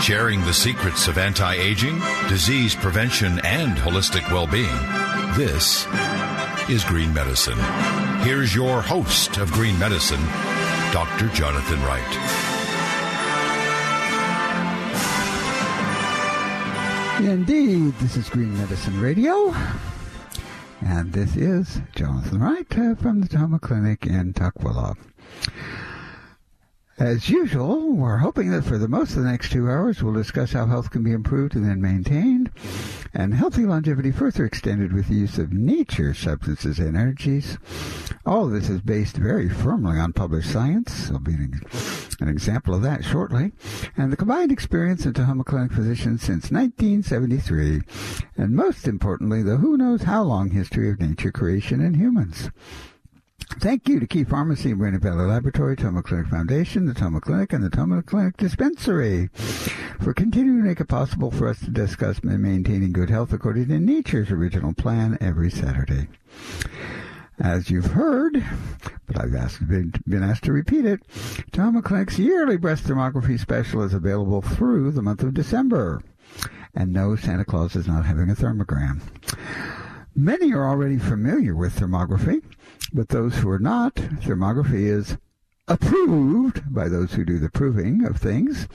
Sharing the secrets of anti-aging, disease prevention, and holistic well-being. This is Green Medicine. Here's your host of Green Medicine, Dr. Jonathan Wright. Indeed, this is Green Medicine Radio, and this is Jonathan Wright from the Tahoma Clinic in Tukwila. As usual, we're hoping that for the most of the next 2 hours, we'll discuss how health can be improved and then maintained, and healthy longevity further extended with the use of nature's substances and energies. All of this is based very firmly on published science. There'll be an example of that shortly. And the combined experience of Tahoma Clinic physicians since 1973, and most importantly, the who-knows-how-long history of nature creation in humans. Thank you to Key Pharmacy and Rainy Valley Laboratory, Tahoma Clinic Foundation, the Tahoma Clinic, and the Tahoma Clinic Dispensary for continuing to make it possible for us to discuss maintaining good health according to nature's original plan every Saturday. As you've heard, but I've been asked to repeat it, Tahoma Clinic's yearly breast thermography special is available through the month of December. And no, Santa Claus is not having a thermogram. Many are already familiar with thermography, but those who are not, thermography is approved by those who do the proving of things.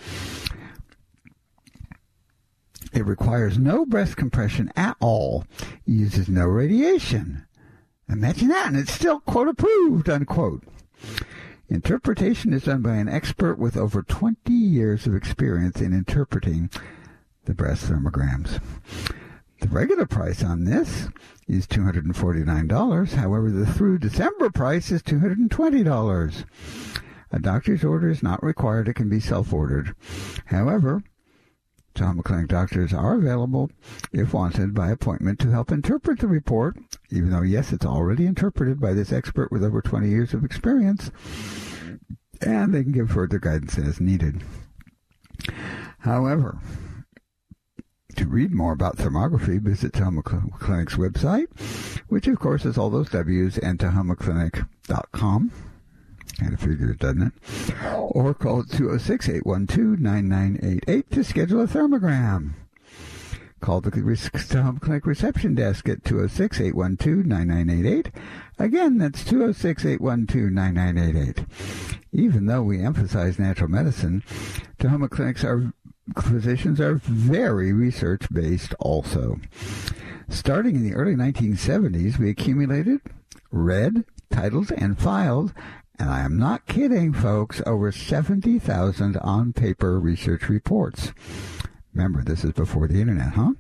It requires no breast compression at all, uses no radiation. Imagine that, and it's still, quote, approved, unquote. Interpretation is done by an expert with over 20 years of experience in interpreting the breast thermograms. The regular price on this is $249. However, the through December price is $220. A doctor's order is not required. It can be self-ordered. However, Tahoma Clinic doctors are available, if wanted, by appointment to help interpret the report, even though, yes, it's already interpreted by this expert with over 20 years of experience, and they can give further guidance as needed. However, to read more about thermography, visit Tahoma Clinic's website, which, of course, is all those W's, and TahomaClinic.com. Kind of figure it, doesn't it? Or call 206-812-9988 to schedule a thermogram. Call the Tahoma Clinic reception desk at 206-812-9988. Again, that's 206-812-9988. Even though we emphasize natural medicine, Tahoma Clinic's physicians are very research-based also. Starting in the early 1970s, we accumulated, read, titled, and filed, and I am not kidding, folks, over 70,000 on-paper research reports. Remember, this is before the Internet, huh?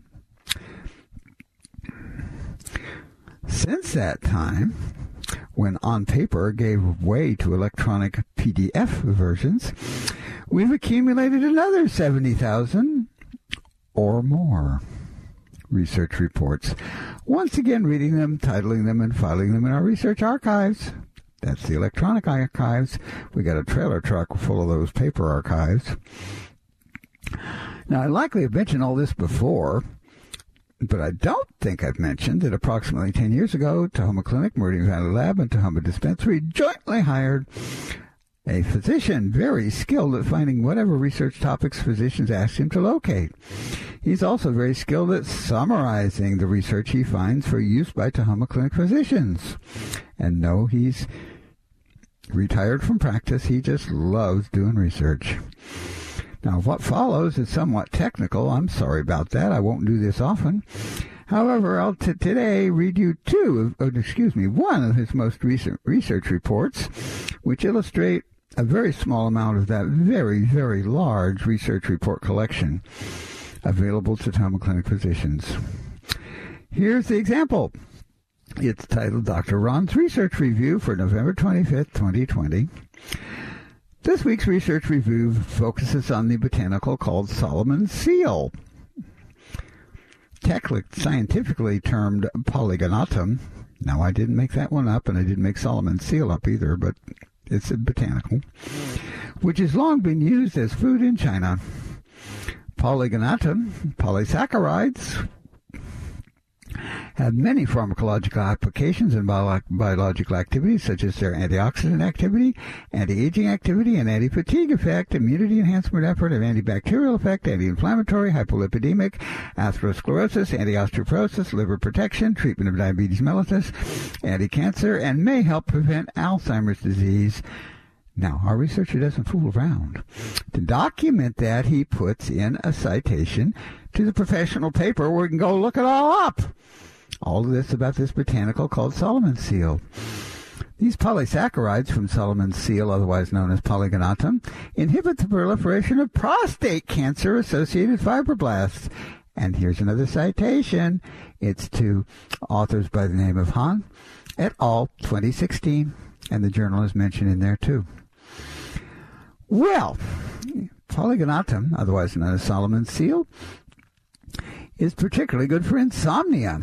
Since that time, when on paper gave way to electronic PDF versions, we've accumulated another 70,000 or more research reports. Once again, reading them, titling them, and filing them in our research archives. That's the electronic archives. We got a trailer truck full of those paper archives. Now, I likely have mentioned all this before, but I don't think I've mentioned that approximately 10 years ago, Tahoma Clinic, Meridian Valley Lab, and Tahoma Dispensary jointly hired a physician very skilled at finding whatever research topics physicians asked him to locate. He's also very skilled at summarizing the research he finds for use by Tahoma Clinic physicians. And no, he's retired from practice. He just loves doing research. Now, what follows is somewhat technical. I'm sorry about that. I won't do this often. However, I'll today read you one of his most recent research reports, which illustrate a very small amount of that very, very large research report collection available to Tahoma Clinic physicians. Here's the example. It's titled Dr. Ron's Research Review for November 25th, 2020. This week's research review focuses on the botanical called Solomon's seal, scientifically termed Polygonatum. Now, I didn't make that one up, and I didn't make Solomon's seal up either, but it's a botanical, which has long been used as food in China. Polygonatum, polysaccharides, have many pharmacological applications and biological activities, such as their antioxidant activity, anti-aging activity, and anti-fatigue effect, immunity enhancement effort, and antibacterial effect, anti-inflammatory, hypolipidemic, atherosclerosis, anti-osteoporosis, liver protection, treatment of diabetes mellitus, anti-cancer, and may help prevent Alzheimer's disease. Now, our researcher doesn't fool around. To document that, he puts in a citation to the professional paper where we can go look it all up. All of this about this botanical called Solomon's seal. These polysaccharides from Solomon's seal, otherwise known as polygonatum, inhibit the proliferation of prostate cancer-associated fibroblasts. And here's another citation. It's to authors by the name of Hahn et al., 2016, and the journal is mentioned in there too. Well, polygonatum, otherwise known as Solomon's seal, is particularly good for insomnia.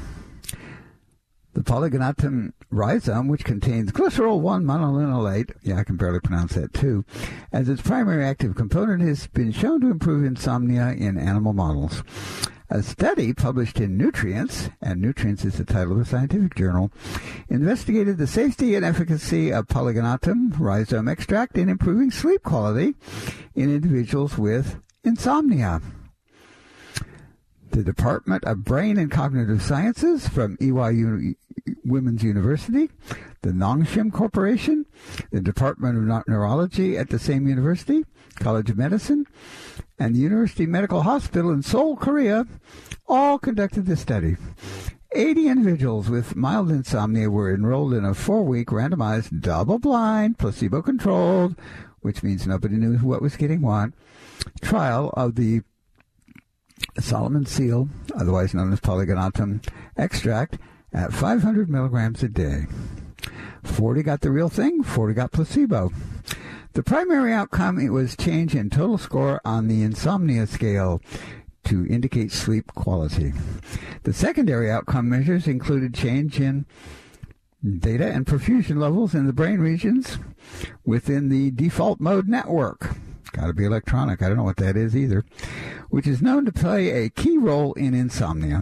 The polygonatum rhizome, which contains glycerol 1-monolinolate, I can barely pronounce that too, as its primary active component, has been shown to improve insomnia in animal models. A study published in Nutrients, and Nutrients is the title of a scientific journal, investigated the safety and efficacy of polygonatum rhizome extract in improving sleep quality in individuals with insomnia. The Department of Brain and Cognitive Sciences from EYU Women's University, the Nongshim Corporation, the Department of Neurology at the same university, College of Medicine, and the University Medical Hospital in Seoul, Korea, all conducted this study. 80 individuals with mild insomnia were enrolled in a 4-week randomized, double-blind, placebo-controlled, which means nobody knew what was getting what, trial of the Solomon's seal, otherwise known as polygonatum extract, at 500 milligrams a day. 40 got the real thing, 40 got placebo. The primary outcome was change in total score on the insomnia scale to indicate sleep quality. The secondary outcome measures included change in data and perfusion levels in the brain regions within the default mode network. Got to be electronic. I don't know what that is either, which is known to play a key role in insomnia.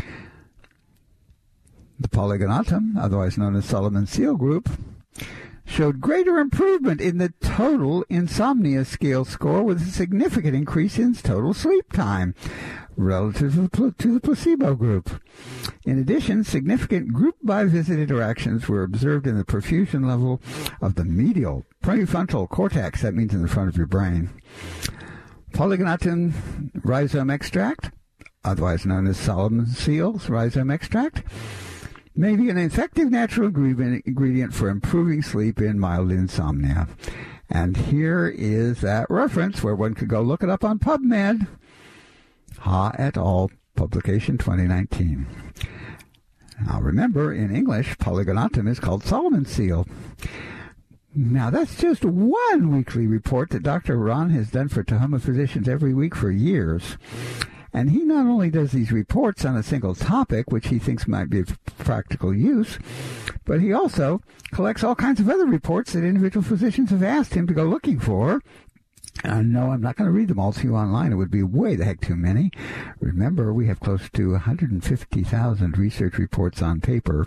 The polygonatum, otherwise known as Solomon's seal group, showed greater improvement in the total insomnia scale score with a significant increase in total sleep time relative to the placebo group. In addition, significant group by visit interactions were observed in the perfusion level of the medial prefrontal cortex, that means in the front of your brain. Polygonatum rhizome extract, otherwise known as Solomon's seal's rhizome extract, may be an effective natural ingredient for improving sleep in mild insomnia. And here is that reference where one could go look it up on PubMed. Ha et al., publication 2019. Now remember, in English, polygonatum is called Solomon's seal. Now that's just one weekly report that Dr. Ron has done for Tahoma physicians every week for years. And he not only does these reports on a single topic, which he thinks might be of practical use, but he also collects all kinds of other reports that individual physicians have asked him to go looking for. And no, I'm not going to read them all to you online. It would be way the heck too many. Remember, we have close to 150,000 research reports on paper.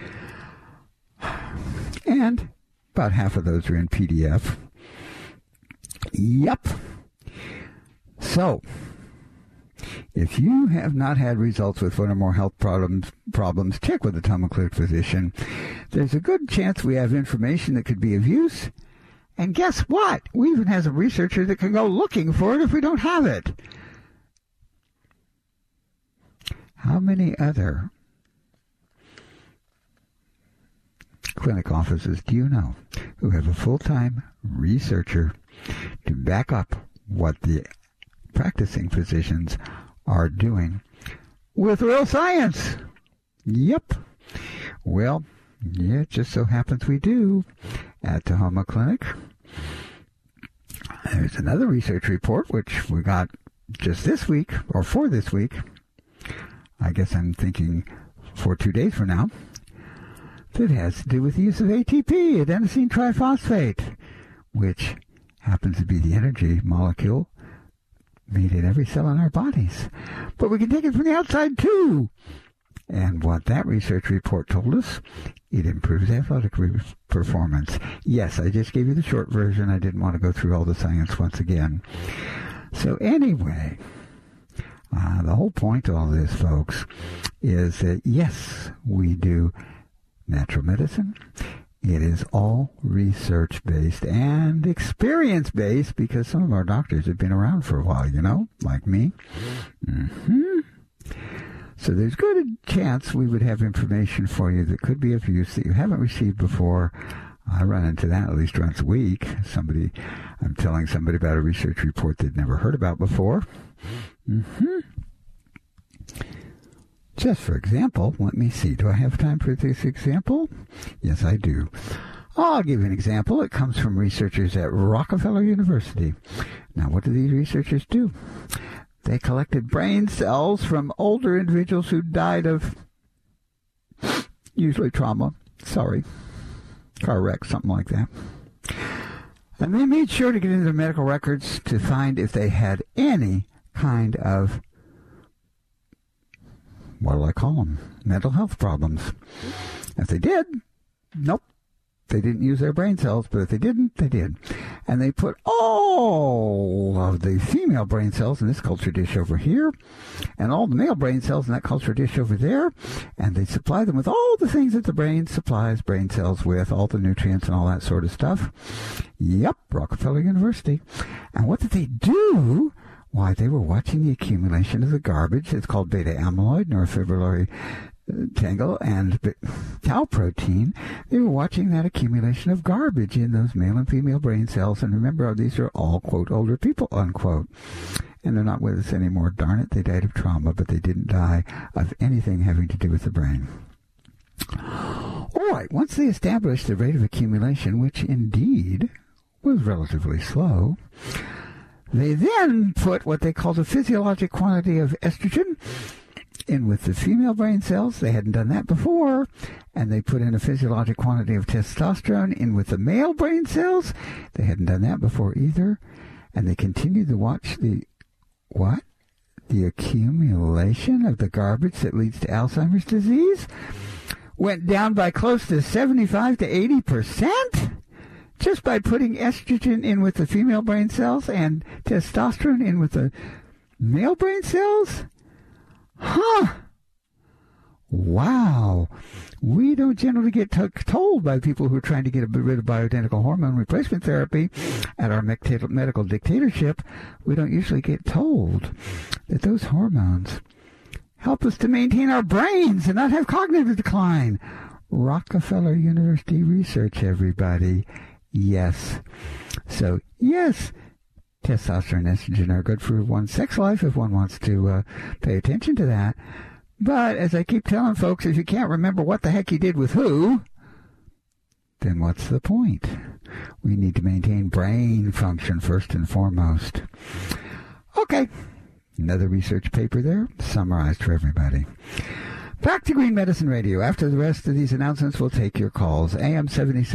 And about half of those are in PDF. Yep. So, if you have not had results with one or more health problems, check with a Tahoma Clinic physician. There's a good chance we have information that could be of use. And guess what? We even have a researcher that can go looking for it if we don't have it. How many other clinic offices do you know who have a full-time researcher to back up what the practicing physicians are doing with real science? Yep. Well, yeah, it just so happens we do at Tahoma Clinic. There's another research report which we got just this week, or for this week. I guess I'm thinking for 2 days from now. That has to do with the use of ATP, adenosine triphosphate, which happens to be the energy molecule made in every cell in our bodies. But we can take it from the outside too. And what that research report told us, it improves athletic performance. Yes, I just gave you the short version. I didn't want to go through all the science once again. So anyway, the whole point of all this, folks, is that yes, we do natural medicine. It is all research-based and experience-based because some of our doctors have been around for a while, like me. So there's good chance we would have information for you that could be of use that you haven't received before. I run into that at least once a week. I'm telling somebody about a research report they'd never heard about before. Just for example, let me see. Do I have time for this example? Yes, I do. I'll give you an example. It comes from researchers at Rockefeller University. Now, what do these researchers do? They collected brain cells from older individuals who died of usually trauma. Car wreck, something like that. And they made sure to get into their medical records to find if they had any kind of, what do I call them? Mental health problems. If they did, nope. They didn't use their brain cells, but if they didn't, they did. And they put all of the female brain cells in this culture dish over here, and all the male brain cells in that culture dish over there, and they supply them with all the things that the brain supplies brain cells with, all the nutrients and all that sort of stuff. Yep, Rockefeller University. And what did they do? Why, they were watching the accumulation of the garbage. It's called beta amyloid, neurofibrillary tangle, and tau protein. They were watching that accumulation of garbage in those male and female brain cells. And remember, these are all, quote, older people, unquote. And they're not with us anymore. Darn it, they died of trauma, but they didn't die of anything having to do with the brain. All right, once they established the rate of accumulation, which indeed was relatively slow, they then put what they called a physiologic quantity of estrogen in with the female brain cells. They hadn't done that before. And they put in a physiologic quantity of testosterone in with the male brain cells. They hadn't done that before either. And they continued to watch the accumulation of the garbage that leads to Alzheimer's disease. Went down by close to 75 to 80%. Just by putting estrogen in with the female brain cells and testosterone in with the male brain cells? Huh. Wow. We don't generally get told by people who are trying to get rid of bioidentical hormone replacement therapy at our medical dictatorship. We don't usually get told that those hormones help us to maintain our brains and not have cognitive decline. Rockefeller University research, everybody. Yes. So, yes, testosterone and estrogen are good for one's sex life if one wants to pay attention to that. But, as I keep telling folks, if you can't remember what the heck you did with who, then what's the point? We need to maintain brain function first and foremost. Okay. Another research paper there, summarized for everybody. Back to Green Medicine Radio. After the rest of these announcements, we'll take your calls. AM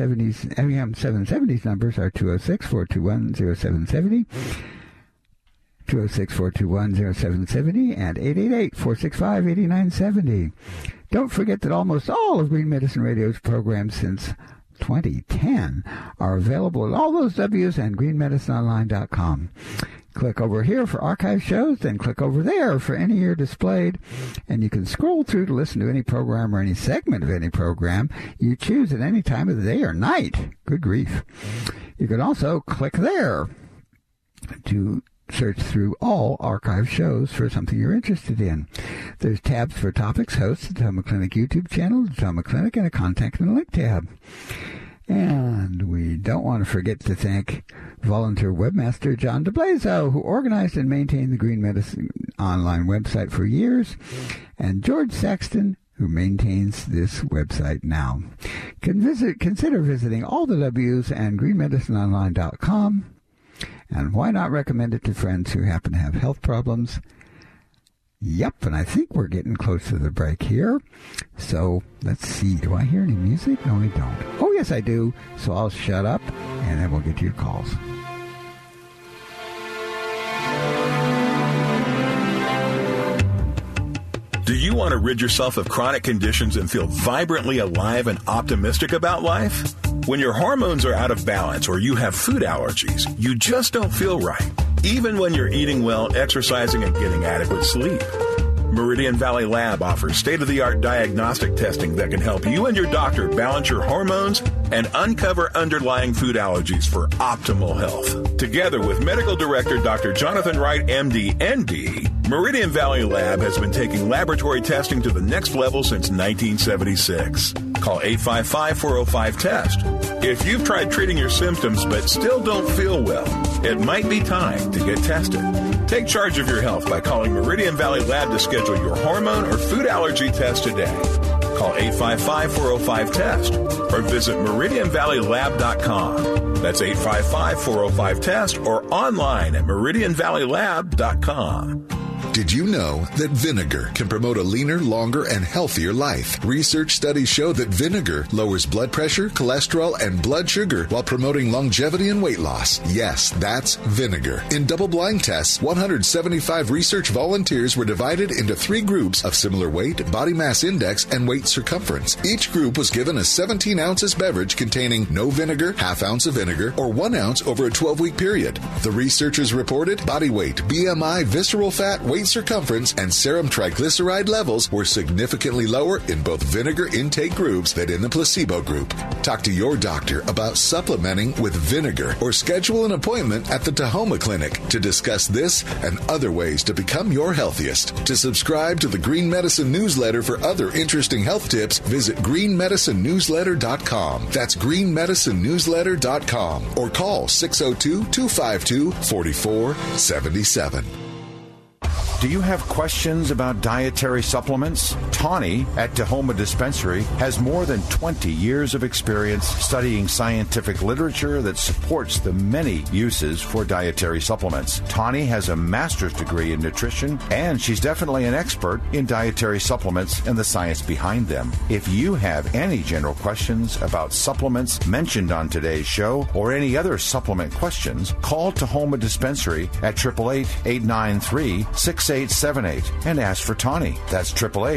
770's numbers are 206-421-0770, 206-421-0770, and 888-465-8970. Don't forget that almost all of Green Medicine Radio's programs since 2010 are available at all those W's and greenmedicineonline.com. Click over here for archive shows, then click over there for any year displayed, and you can scroll through to listen to any program or any segment of any program you choose at any time of the day or night. Good grief. You can also click there to search through all archive shows for something you're interested in. There's tabs for topics, hosts, the Toma Clinic YouTube channel, the Toma Clinic, and a contact and a link tab. And we don't want to forget to thank volunteer webmaster John DeBlazo, who organized and maintained the Green Medicine online website for years, and George Saxton, who maintains this website now. Consider visiting all the W's and greenmedicineonline.com, and why not recommend it to friends who happen to have health problems? Yep, and I think we're getting close to the break here. So, let's see. Do I hear any music? No, I don't. Oh, yes, I do. So I'll shut up, and then we'll get to your calls. Do you want to rid yourself of chronic conditions and feel vibrantly alive and optimistic about life? When your hormones are out of balance or you have food allergies, you just don't feel right, even when you're eating well, exercising, and getting adequate sleep. Meridian Valley Lab offers state-of-the-art diagnostic testing that can help you and your doctor balance your hormones and uncover underlying food allergies for optimal health. Together with Medical Director Dr. Jonathan Wright, MD, ND, Meridian Valley Lab has been taking laboratory testing to the next level since 1976. Call 855-405-TEST. If you've tried treating your symptoms but still don't feel well, it might be time to get tested. Take charge of your health by calling Meridian Valley Lab to schedule your hormone or food allergy test today. Call 855-405-TEST or visit meridianvalleylab.com. That's 855-405-TEST or online at meridianvalleylab.com. Did you know that vinegar can promote a leaner, longer, and healthier life? Research studies show that vinegar lowers blood pressure, cholesterol, and blood sugar while promoting longevity and weight loss. Yes, that's vinegar. In double-blind tests, 175 research volunteers were divided into 3 groups of similar weight, body mass index, and weight circumference. Each group was given a 17 ounces beverage containing no vinegar, half ounce of vinegar, or 1 ounce over a 12-week period. The researchers reported body weight, BMI, visceral fat, weight circumference, and serum triglyceride levels were significantly lower in both vinegar intake groups than in the placebo group. Talk to your doctor about supplementing with vinegar or schedule an appointment at the Tahoma Clinic to discuss this and other ways to become your healthiest. To subscribe to the Green Medicine newsletter for other interesting health tips, visit greenmedicinenewsletter.com. That's greenmedicinenewsletter.com or call 602-252-4477. Do you have questions about dietary supplements? Tawny at Tahoma Dispensary has more than 20 years of experience studying scientific literature that supports the many uses for dietary supplements. Tawny has a master's degree in nutrition, and she's definitely an expert in dietary supplements and the science behind them. If you have any general questions about supplements mentioned on today's show or any other supplement questions, call Tahoma Dispensary at 888-893-6878 and ask for Tawny. That's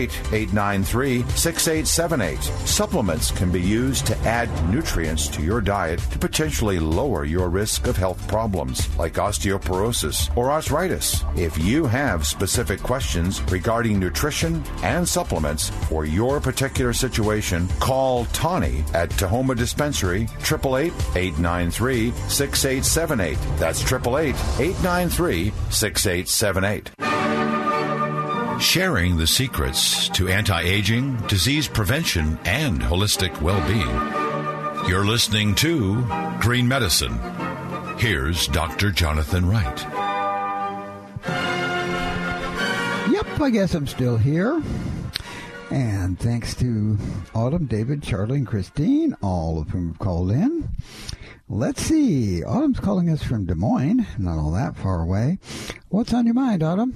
888-893-6878. Supplements can be used to add nutrients to your diet to potentially lower your risk of health problems like osteoporosis or arthritis. If you have specific questions regarding nutrition and supplements for your particular situation, call Tawny at Tahoma Dispensary, 888-893-6878. That's 888-893-6878. Sharing the secrets to anti-aging, disease prevention, and holistic well-being. You're listening to Green Medicine. Here's Dr. Jonathan Wright. Yep, I guess I'm still here. And thanks to Autumn, David, Charlie, and Christine, all of whom have called in. Let's see. Autumn's calling us from Des Moines, not all that far away. What's on your mind, Autumn?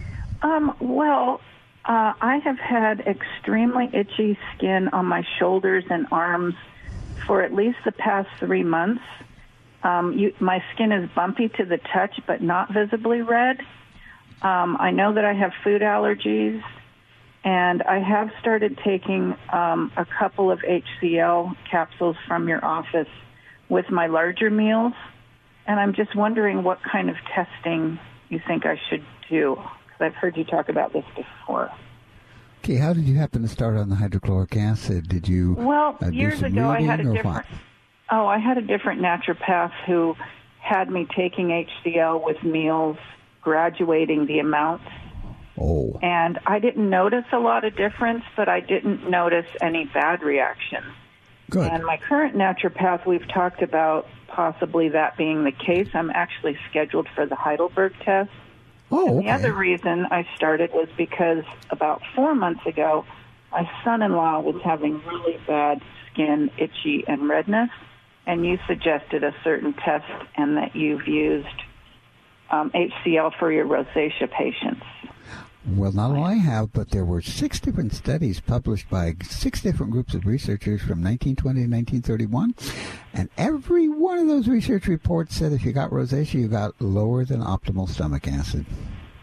I have had extremely itchy skin on my shoulders and arms for at least the past 3 months. My skin is bumpy to the touch, but not visibly red. I know that I have food allergies, and I have started taking a couple of HCl capsules from your office with my larger meals, and I'm just wondering what kind of testing you think I should do. I've heard you talk about this before. Okay, how did you happen to start on the hydrochloric acid? Did you years ago I had a different naturopath who had me taking HCl with meals, graduating the amounts. Oh. And I didn't notice a lot of difference, but I didn't notice any bad reactions. Good. And my current naturopath, we've talked about possibly that being the case. I'm actually scheduled for the Heidelberg test. Oh, okay. And the other reason I started was because about 4 months ago, my son-in-law was having really bad skin, itchy, and redness, and you suggested a certain test and that you've used HCl for your rosacea patients. Well, not all I have, but there were 6 different studies published by 6 different groups of researchers from 1920 to 1931, and every one of those research reports said if you got rosacea, you got lower than optimal stomach acid.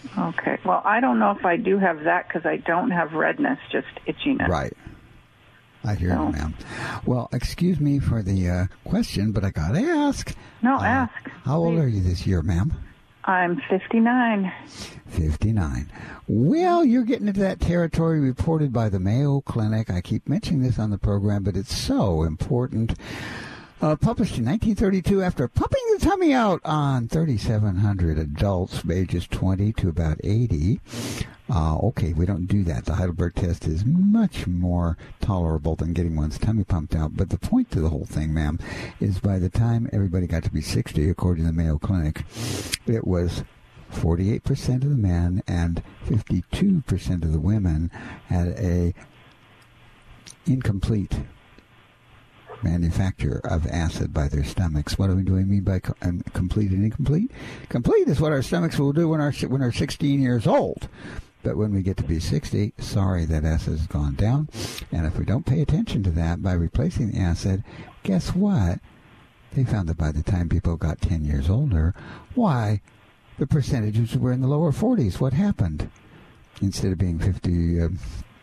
Okay. Well, I don't know if I do have that because I don't have redness, just itchiness. Right. I hear you, ma'am. Well, excuse me for the question, but I got to ask. No, ask. How old are you this year, ma'am? I'm 59. 59. Well, you're getting into that territory reported by the Mayo Clinic. I keep mentioning this on the program, but it's so important. Published in 1932 after pumping the tummy out on 3,700 adults ages 20 to about 80. Okay, we don't do that. The Heidelberg test is much more tolerable than getting one's tummy pumped out. But the point to the whole thing, ma'am, is by the time everybody got to be 60, according to the Mayo Clinic, it was 48% of the men and 52% of the women had a incomplete manufacture of acid by their stomachs. What do we mean by complete and incomplete? Complete is what our stomachs will do when we're 16 years old. But when we get to be 60, sorry, that acid has gone down. And if we don't pay attention to that by replacing the acid, guess what? They found that by the time people got 10 years older, why? The percentages were in the lower 40s. What happened? Instead of being 50-some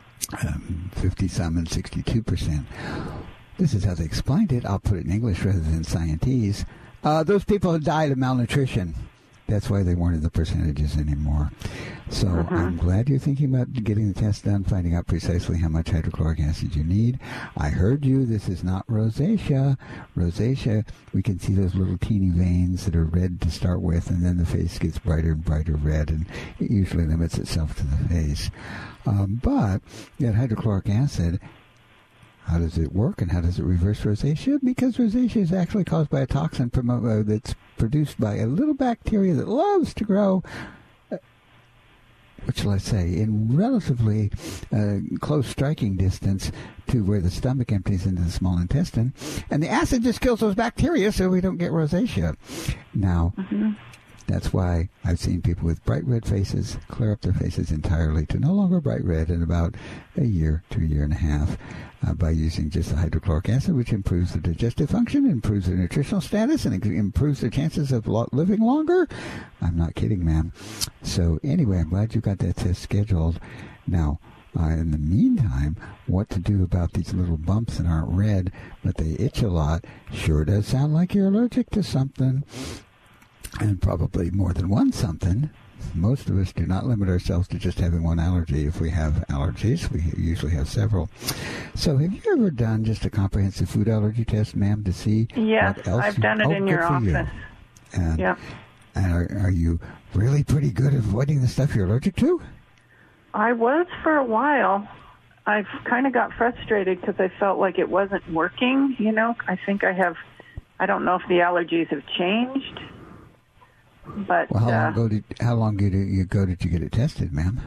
and 62%. This is how they explained it. I'll put it in English rather than scientese. Those people had died of malnutrition. That's why they weren't in the percentages anymore. So I'm glad you're thinking about getting the test done, finding out precisely how much hydrochloric acid you need. I heard you. This is not rosacea. Rosacea, we can see those little teeny veins that are red to start with, and then the face gets brighter and brighter red, and it usually limits itself to the face. But that hydrochloric acid, how does it work and how does it reverse rosacea? Because rosacea is actually caused by a toxin that's produced by a little bacteria that loves to grow, what shall I say, in relatively close striking distance to where the stomach empties into the small intestine. And the acid just kills those bacteria so we don't get rosacea. Now, that's why I've seen people with bright red faces clear up their faces entirely to no longer bright red in about a year to a year and a half by using just the hydrochloric acid, which improves the digestive function, improves their nutritional status, and improves their chances of living longer. I'm not kidding, ma'am. So anyway, I'm glad you got that test scheduled. Now, in the meantime, what to do about these little bumps that aren't red, but they itch a lot, sure does sound like you're allergic to something. And probably more than one something. Most of us do not limit ourselves to just having one allergy. If we have allergies, we usually have several. So have you ever done just a comprehensive food allergy test, ma'am, to see what else? I've done it in your office. And are you really pretty good at avoiding the stuff you're allergic to? I was for a while. I've kind of got frustrated because I felt like it wasn't working. You know, I think I don't know if the allergies have changed. But well, how long did you get it tested, ma'am?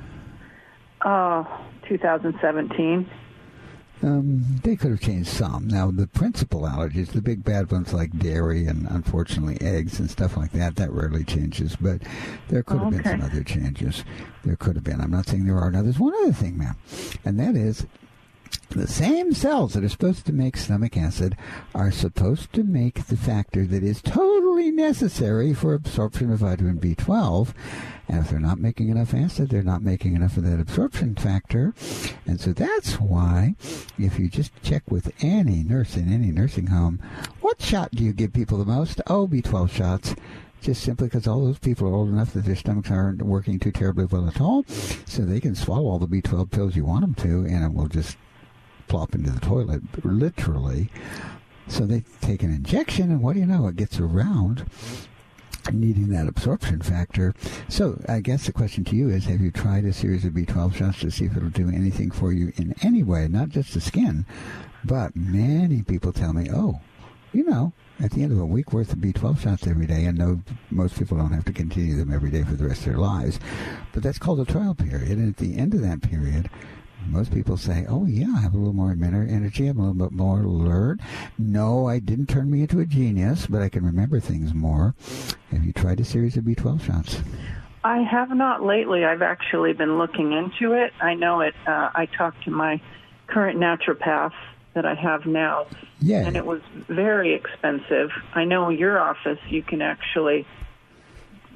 2017. They could have changed some. Now, the principal allergies, the big bad ones like dairy and unfortunately eggs and stuff like that rarely changes. But there could have been some other changes. There could have been. I'm not saying there aren't others. One other thing, ma'am, and that is the same cells that are supposed to make stomach acid are supposed to make the factor that is totally necessary for absorption of vitamin B12. And if they're not making enough acid, they're not making enough of that absorption factor. And so that's why, if you just check with any nurse in any nursing home, what shot do you give people the most? Oh, B12 shots. Just simply because all those people are old enough that their stomachs aren't working too terribly well at all. So they can swallow all the B12 pills you want them to, and it will just plop into the toilet, literally. So they take an injection, and what do you know? It gets around needing that absorption factor. So I guess the question to you is, have you tried a series of B12 shots to see if it'll do anything for you in any way, not just the skin? But many people tell me, oh, you know, at the end of a week worth of B12 shots every day, and no, most people don't have to continue them every day for the rest of their lives. But that's called a trial period, and at the end of that period, most people say, oh, yeah, I have a little more energy, I'm a little bit more alert. No, I didn't turn me into a genius, but I can remember things more. Have you tried a series of B12 shots? I have not lately. I've actually been looking into it. I know it. I talked to my current naturopath that I have now, and it was very expensive. I know in your office you can actually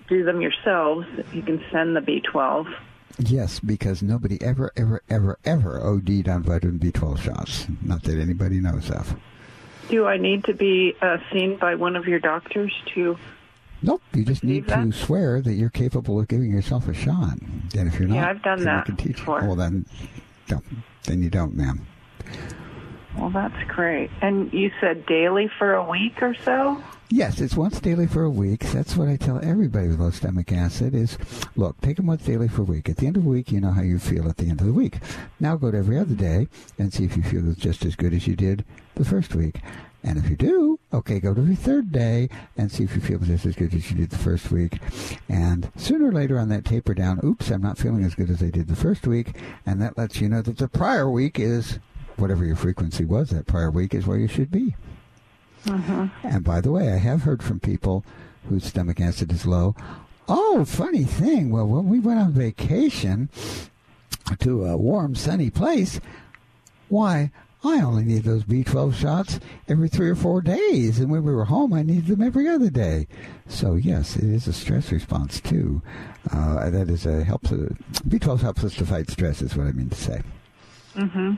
do them yourselves, you can send the B12. Yes, because nobody ever OD'd on vitamin B12 shots. Not that anybody knows of. Do I need to be seen by one of your doctors to... Nope, you just need to swear that you're capable of giving yourself a shot. And if you're not, I've done that can teach before. You. Well, then you don't, ma'am. Well, that's great. And you said daily for a week or so? Yes, it's once daily for a week. That's what I tell everybody with low stomach acid is, look, take them once daily for a week. At the end of the week, you know how you feel at the end of the week. Now go to every other day and see if you feel just as good as you did the first week. And if you do, okay, go to every third day and see if you feel just as good as you did the first week. And sooner or later on that taper down, oops, I'm not feeling as good as I did the first week. And that lets you know that the prior week is, whatever your frequency was, that prior week is where you should be. Mm-hmm. And by the way, I have heard from people whose stomach acid is low. Oh, funny thing. Well, when we went on vacation to a warm, sunny place, why, I only need those B12 shots every 3 or 4 days. And when we were home, I needed them every other day. So, yes, it is a stress response, too. That is B12 helps us to fight stress, is what I mean to say. Mm-hmm.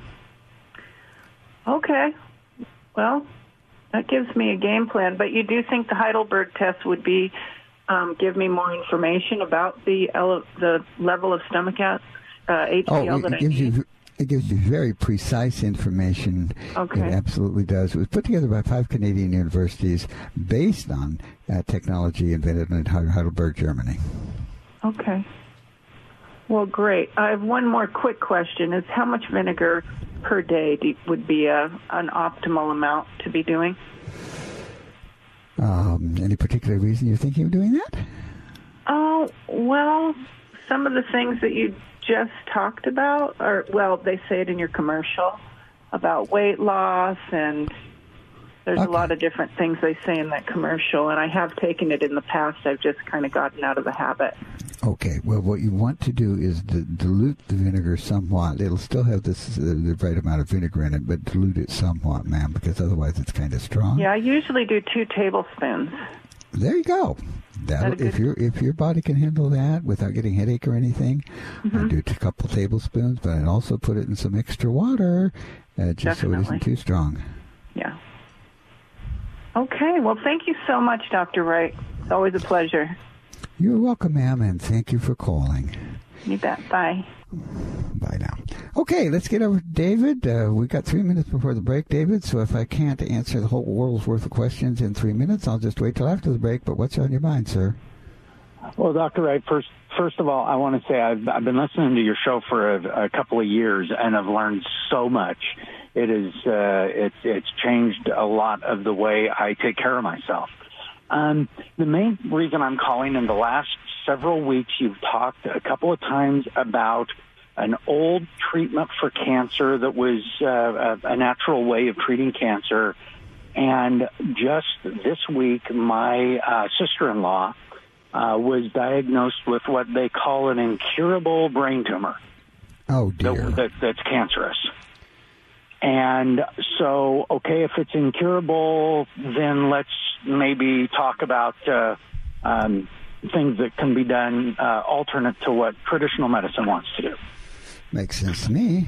Okay. Well, that gives me a game plan. But you do think the Heidelberg test would be give me more information about the level of stomach HCl that I need? It gives you very precise information. Okay. It absolutely does. It was put together by 5 Canadian universities based on technology invented in Heidelberg, Germany. Okay. Well, great. I have one more quick question. Is how much vinegar per day would be an optimal amount to be doing? Any particular reason you're thinking of doing that? Oh, well, some of the things that you just talked about they say it in your commercial about weight loss, and there's a lot of different things they say in that commercial, and I have taken it in the past. I've just kind of gotten out of the habit. Okay, well, what you want to do is dilute the vinegar somewhat. It'll still have the right amount of vinegar in it, but dilute it somewhat, ma'am, because otherwise it's kind of strong. Yeah, I usually do 2 tablespoons. There you go. If your body can handle that without getting headache or anything, I do a couple tablespoons, but I'd also put it in some extra water, just so it isn't too strong. Yeah. Okay. Well, thank you so much, Dr. Wright. It's always a pleasure. You're welcome, ma'am, and thank you for calling. You bet. Bye. Bye now. Okay, let's get over to David. We've got 3 minutes before the break, David, so if I can't answer the whole world's worth of questions in 3 minutes, I'll just wait till after the break. But what's on your mind, sir? Well, Dr. Wright, first of all, I want to say I've been listening to your show for a couple of years, and I've learned so much. It is it's changed a lot of the way I take care of myself. The main reason I'm calling, in the last several weeks, you've talked a couple of times about an old treatment for cancer that was a natural way of treating cancer. And just this week, my sister-in-law was diagnosed with what they call an incurable brain tumor. Oh, dear. That's cancerous. And so, okay, if it's incurable, then let's maybe talk about things that can be done alternate to what traditional medicine wants to do. Makes sense to me.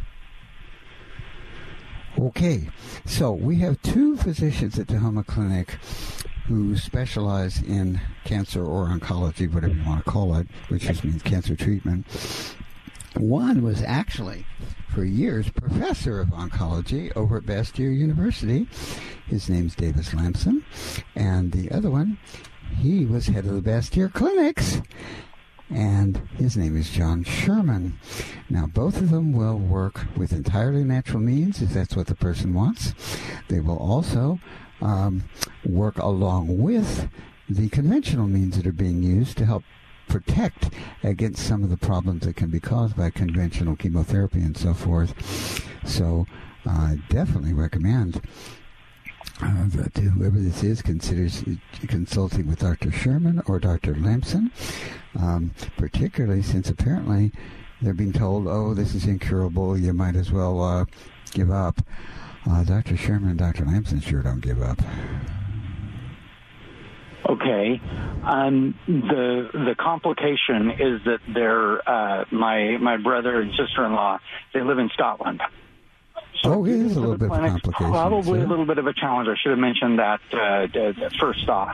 Okay, so we have 2 physicians at Tahoma Clinic who specialize in cancer or oncology, whatever you want to call it, which just means cancer treatment. One was actually, for years, professor of oncology over at Bastyr University. His name's Davis Lamson. And the other one, he was head of the Bastyr Clinics. And his name is John Sherman. Now, both of them will work with entirely natural means, if that's what the person wants. They will also work along with the conventional means that are being used to help protect against some of the problems that can be caused by conventional chemotherapy and so forth. So I definitely recommend that whoever this is considers consulting with Dr. Sherman or Dr. Lamson, particularly since apparently they're being told, oh, this is incurable, you might as well give up. Dr. Sherman and Dr. Lamson sure don't give up. Okay. The complication is that my brother and sister-in-law, they live in Scotland. So it is a little bit of a complication. Probably a little bit of a challenge. I should have mentioned that first off.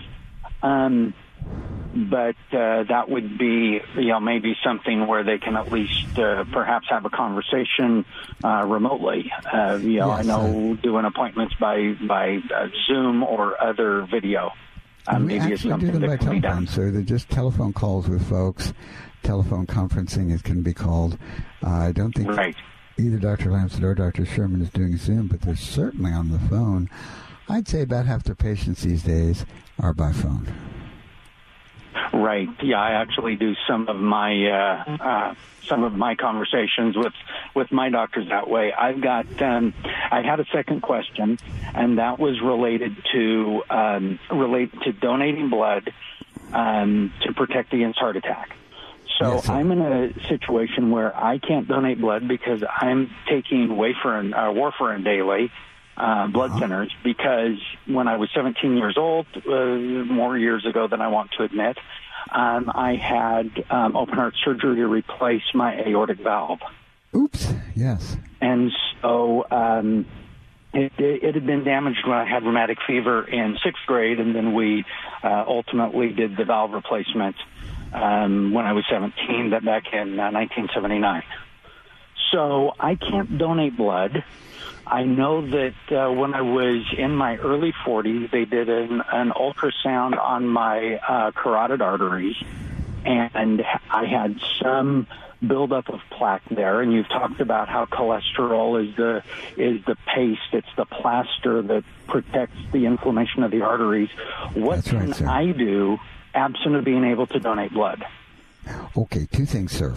But that would be, maybe something where they can at least perhaps have a conversation remotely. Yes, I know doing appointments by Zoom or other video. We actually do them by telephone, sir. They're just telephone calls with folks. Telephone conferencing, it can be called. I don't think either Dr. Lamson or Dr. Sherman is doing Zoom, but they're certainly on the phone. I'd say about half their patients these days are by phone. Right. Yeah, I actually do some of my conversations with my doctors that way. I've got. I had a second question, and that was related to donating blood to protect against heart attack. So yes, I'm in a situation where I can't donate blood because I'm taking warfarin daily. Blood thinners, because when I was 17 years old, more years ago than I want to admit, I had open heart surgery to replace my aortic valve. Oops, yes. And so it had been damaged when I had rheumatic fever in 6th grade, and then we ultimately did the valve replacement when I was 17, back in 1979. So I can't donate blood. I know that when I was in my early 40s, they did an ultrasound on my carotid arteries, and I had some buildup of plaque there. And you've talked about how cholesterol is the paste, it's the plaster that protects the inflammation of the arteries. What can I do, absent of being able to donate blood? Okay, two things, sir.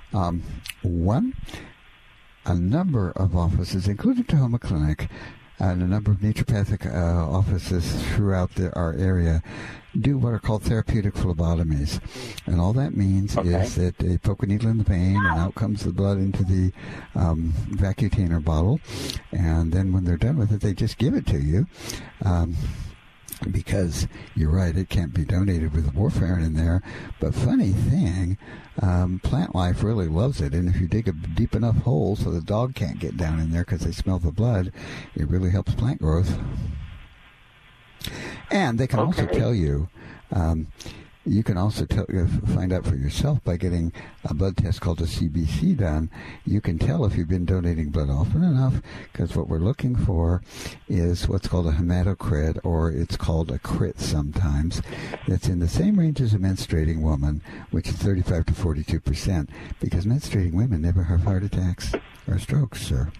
One, a number of offices, including Tahoma Clinic, and a number of naturopathic offices throughout our area, do what are called therapeutic phlebotomies. And all that means is that they poke a needle in the vein, and out comes the blood into the vacutainer bottle. And then when they're done with it, they just give it to you. Because you're right, it can't be donated with warfarin in there. But funny thing, plant life really loves it. And if you dig a deep enough hole so the dog can't get down in there because they smell the blood, it really helps plant growth. And they can also tell you, you can also find out for yourself by getting a blood test called a CBC done. You can tell if you've been donating blood often enough, because what we're looking for is what's called a hematocrit, or it's called a crit sometimes. It's in the same range as a menstruating woman, which is 35 to 42%, because menstruating women never have heart attacks or strokes, sir.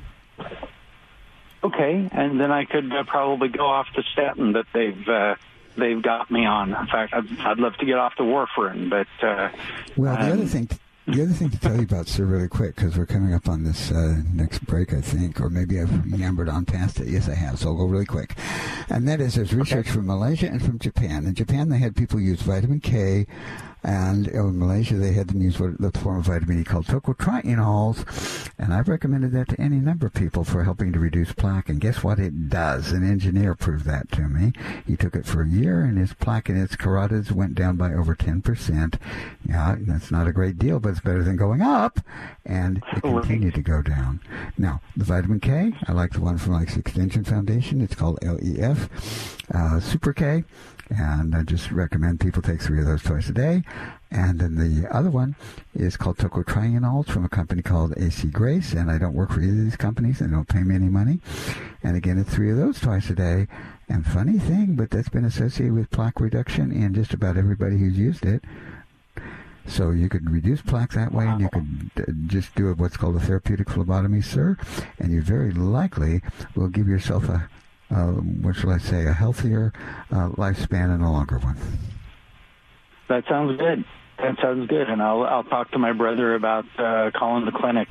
Okay, and then I could probably go off the statin that they've got me on. In fact, I'd love to get off the warfarin, but well, the other thing to tell you about, sir, really quick, because we're coming up on this next break, I think, or maybe I've yammered on past it. Yes, I have, so I'll go really quick. And that is, there's research from Malaysia and from Japan. In Japan, they had people use vitamin K, and in Malaysia, they had them use the form of vitamin E called tocotrienols, and I've recommended that to any number of people for helping to reduce plaque, and guess what it does? An engineer proved that to me. He took it for a year, and his plaque in his carotids went down by over 10%. Yeah, that's not a great deal, but it's better than going up, and it continued to go down. Now, the vitamin K, I like the one from Life's Extension Foundation. It's called LEF Super K. And I just recommend people take 3 of those twice a day. And then the other one is called tocotrienols from a company called AC Grace. And I don't work for either of these companies. They don't pay me any money. And again, it's 3 of those twice a day. And funny thing, but that's been associated with plaque reduction in just about everybody who's used it. So you could reduce plaque that way, and you could just do what's called a therapeutic phlebotomy, sir. And you very likely will give yourself a healthier lifespan and a longer one. That sounds good. And I'll talk to my brother about calling the clinic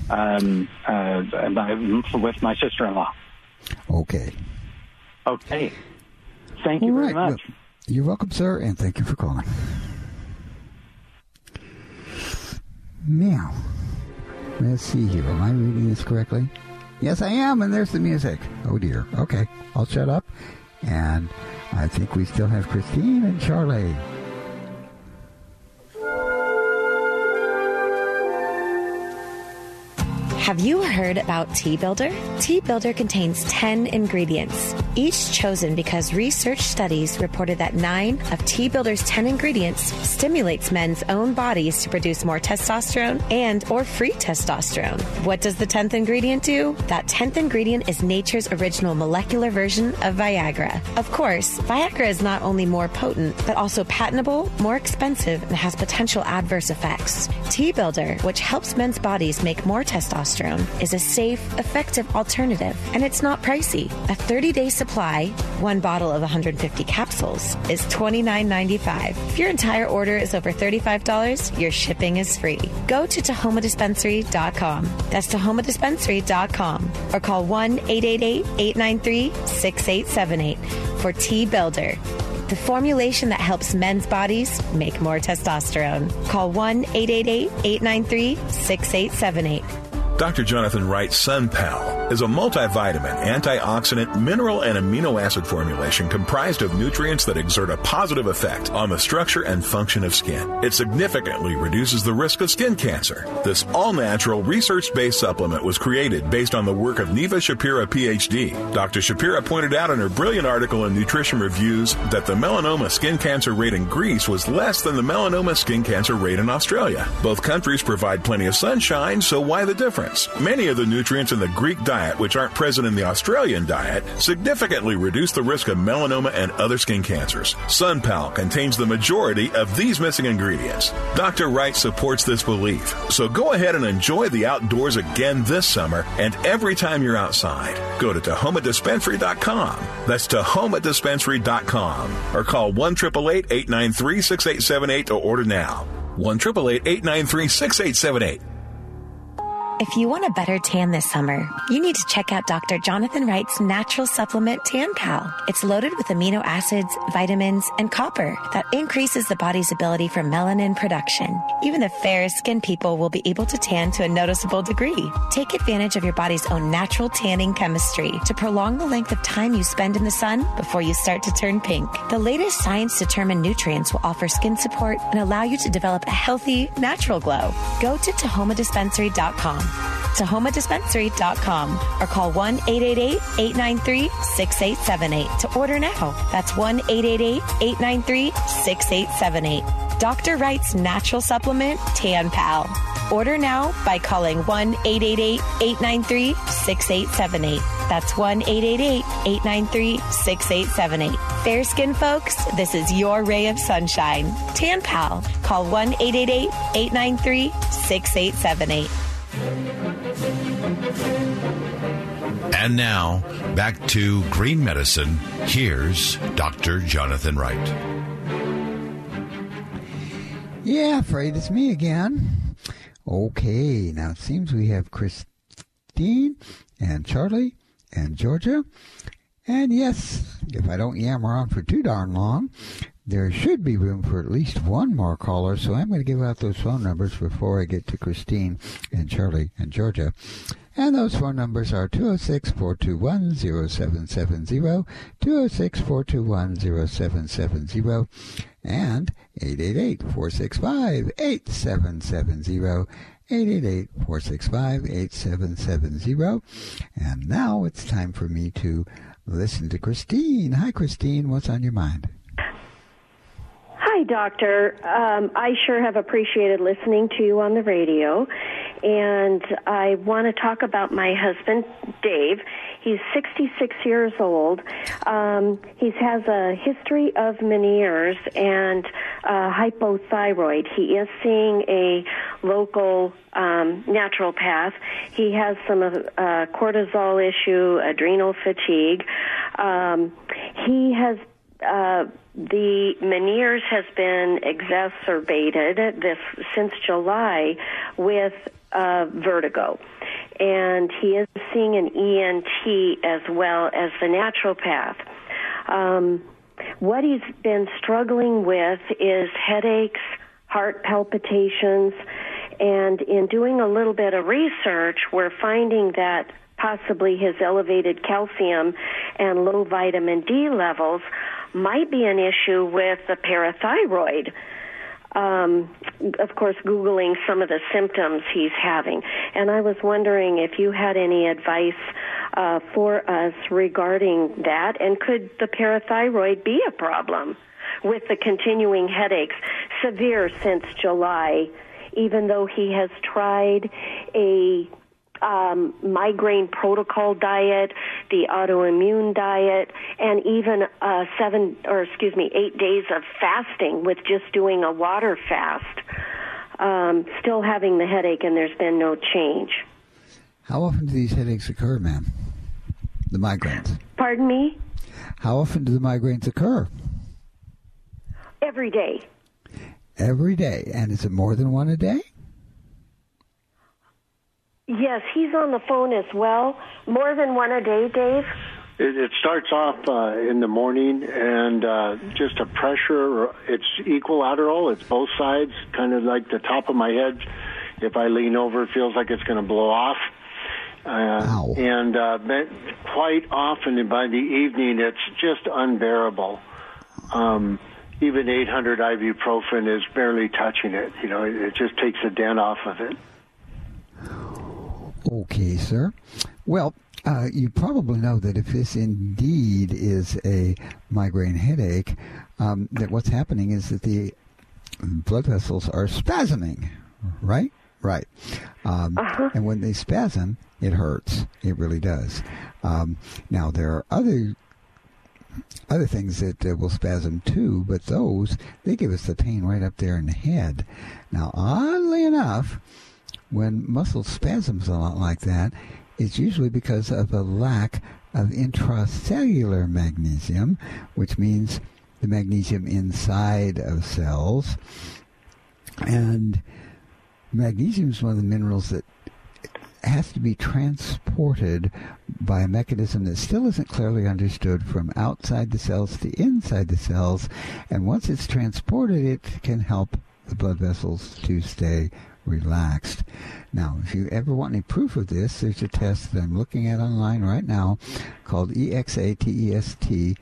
with my sister-in-law. Okay. Thank you very much. Well, you're welcome, sir, and thank you for calling. Now, let's see here. Am I reading this correctly? Yes, I am, and there's the music. Oh, dear. Okay, I'll shut up, and I think we still have Christine and Charlie. Have you heard about Tea Builder? Tea Builder contains 10 ingredients, each chosen because research studies reported that 9 of Tea Builder's 10 ingredients stimulates men's own bodies to produce more testosterone and or free testosterone. What does the 10th ingredient do? That 10th ingredient is nature's original molecular version of Viagra. Of course, Viagra is not only more potent, but also patentable, more expensive, and has potential adverse effects. Tea Builder, which helps men's bodies make more testosterone, is a safe, effective alternative, and it's not pricey. A 30-day supply, one bottle of 150 capsules, is $29.95. If your entire order is over $35, your shipping is free. Go to TahomaDispensary.com. That's TahomaDispensary.com, or call 1-888-893-6878 for Tea Builder, the formulation that helps men's bodies make more testosterone. Call 1-888-893-6878. Dr. Jonathan Wright's SunPal is a multivitamin, antioxidant, mineral, and amino acid formulation comprised of nutrients that exert a positive effect on the structure and function of skin. It significantly reduces the risk of skin cancer. This all-natural, research-based supplement was created based on the work of Neva Shapira, Ph.D. Dr. Shapira pointed out in her brilliant article in Nutrition Reviews that the melanoma skin cancer rate in Greece was less than the melanoma skin cancer rate in Australia. Both countries provide plenty of sunshine, so why the difference? Many of the nutrients in the Greek diet, which aren't present in the Australian diet, significantly reduce the risk of melanoma and other skin cancers. SunPal contains the majority of these missing ingredients. Dr. Wright supports this belief. So go ahead and enjoy the outdoors again this summer and every time you're outside. Go to TahomaDispensary.com. That's TahomaDispensary.com. Or call 1-888-893-6878 to order now. 1-888-893-6878. If you want a better tan this summer, you need to check out Dr. Jonathan Wright's natural supplement Tan Pal. It's loaded with amino acids, vitamins, and copper that increases the body's ability for melanin production. Even the fairest skinned people will be able to tan to a noticeable degree. Take advantage of your body's own natural tanning chemistry to prolong the length of time you spend in the sun before you start to turn pink. The latest science-determined nutrients will offer skin support and allow you to develop a healthy, natural glow. Go to TahomaDispensary.com. TahomaDispensary.com or call 1-888-893-6878 to order now. That's 1-888-893-6878. Dr. Wright's natural supplement, Tan Pal. Order now by calling 1-888-893-6878. That's 1-888-893-6878. Fair skin folks, this is your ray of sunshine. Tan Pal. Call 1-888-893-6878. And now, back to Green Medicine. Here's Dr. Jonathan Wright. Yeah, afraid it's me again. Okay, now it seems we have Christine and Charlie and Georgia. And yes, if I don't yammer on for too darn long, there should be room for at least one more caller, so I'm going to give out those phone numbers before I get to Christine and Charlie and Georgia. And those phone numbers are 206-421-0770, 206-421-0770, and 888-465-8770, 888-465-8770. And now it's time for me to listen to Christine. Hi, Christine. What's on your mind? Hi, Doctor. I sure have appreciated listening to you on the radio, and I want to talk about my husband, Dave. He's 66 years old. He has a history of Meniere's and hypothyroid. He is seeing a local naturopath. He has some cortisol issue, adrenal fatigue. He has the Meniere's has been exacerbated since July with vertigo. And he is seeing an ENT as well as the naturopath. What he's been struggling with is headaches, heart palpitations, and in doing a little bit of research, we're finding that possibly his elevated calcium and low vitamin D levels might be an issue with the parathyroid. Of course, Googling some of the symptoms he's having. And I was wondering if you had any advice for us regarding that, and could the parathyroid be a problem with the continuing headaches, severe since July, even though he has tried a migraine protocol diet, the autoimmune diet, and even 8 days of fasting with just doing a water fast, still having the headache, and there's been no change. How often do these headaches occur, ma'am? The migraines? Pardon me? How often do the migraines occur? Every day. Every day. And is it more than one a day? Yes, he's on the phone as well. More than one a day, Dave? It starts off in the morning, and just a pressure. It's equilateral. It's both sides, kind of like the top of my head. If I lean over, it feels like it's going to blow off. And quite often, by the evening, it's just unbearable. Even 800 ibuprofen is barely touching it. You know, it just takes a dent off of it. Okay, sir. Well, you probably know that if this indeed is a migraine headache, that what's happening is that the blood vessels are spasming, right? Right. And when they spasm, it hurts. It really does. Now, there are other things that will spasm too, but those, they give us the pain right up there in the head. Now, oddly enough, when muscle spasms a lot like that, it's usually because of a lack of intracellular magnesium, which means the magnesium inside of cells. And magnesium is one of the minerals that has to be transported by a mechanism that still isn't clearly understood from outside the cells to inside the cells. And once it's transported, it can help the blood vessels to stay relaxed. Now, if you ever want any proof of this, there's a test that I'm looking at online right now called EXATEST,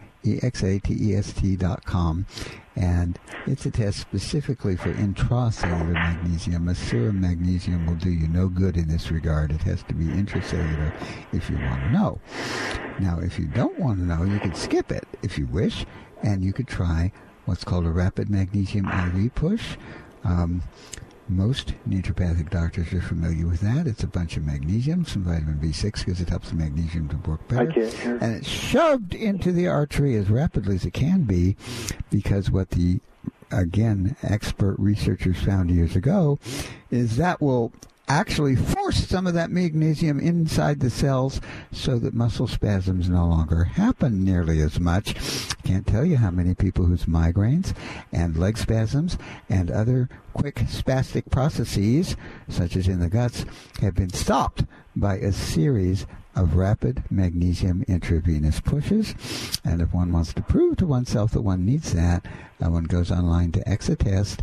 EXATEST.com, and it's a test specifically for intracellular magnesium. A serum magnesium will do you no good in this regard. It has to be intracellular if you want to know. Now, if you don't want to know, you could skip it if you wish, and you could try what's called a rapid magnesium IV push. Most naturopathic doctors are familiar with that. It's a bunch of magnesium, some vitamin B6 because it helps the magnesium to work better. And it's shoved into the artery as rapidly as it can be, because what the, again, expert researchers found years ago is that will actually force some of that magnesium inside the cells so that muscle spasms no longer happen nearly as much. Can't tell you how many people whose migraines and leg spasms and other quick spastic processes, such as in the guts, have been stopped by a series of rapid magnesium intravenous pushes. And if one wants to prove to oneself that one needs that, one goes online to Exatest.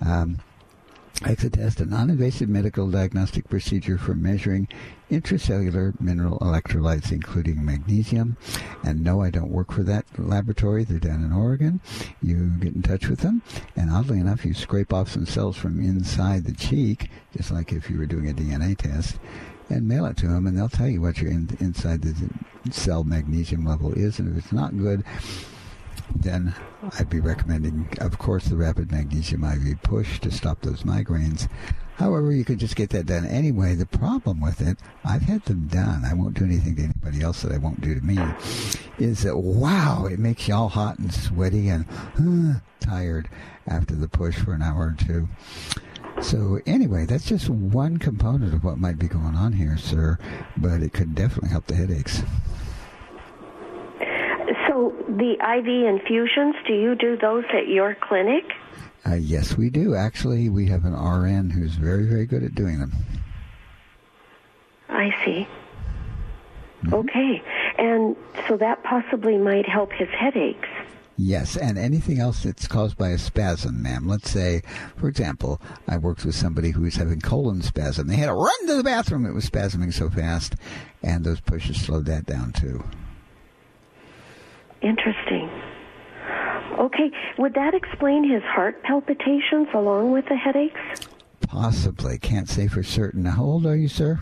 Exatest, a non-invasive medical diagnostic procedure for measuring intracellular mineral electrolytes, including magnesium. And no, I don't work for that laboratory. They're down in Oregon. You get in touch with them, and oddly enough, you scrape off some cells from inside the cheek, just like if you were doing a DNA test, and mail it to them, and they'll tell you what your inside the cell magnesium level is. And if it's not good, then I'd be recommending, of course, the rapid magnesium IV push to stop those migraines. However, you could just get that done anyway. The problem with it, I've had them done, I won't do anything to anybody else that I won't do to me, is that, wow, it makes you all hot and sweaty and tired after the push for an hour or two. So anyway, that's just one component of what might be going on here, sir, but it could definitely help the headaches. So the IV infusions, do you do those at your clinic? Yes, we do. Actually, we have an RN who's very, very good at doing them. I see. Mm-hmm. Okay. And so that possibly might help his headaches. Yes, and anything else that's caused by a spasm, ma'am. Let's say, for example, I worked with somebody who was having colon spasm. They had to run to the bathroom. It was spasming so fast, and those pushes slowed that down too. Interesting. Okay. Would that explain his heart palpitations along with the headaches? Possibly. Can't say for certain. How old are you, sir?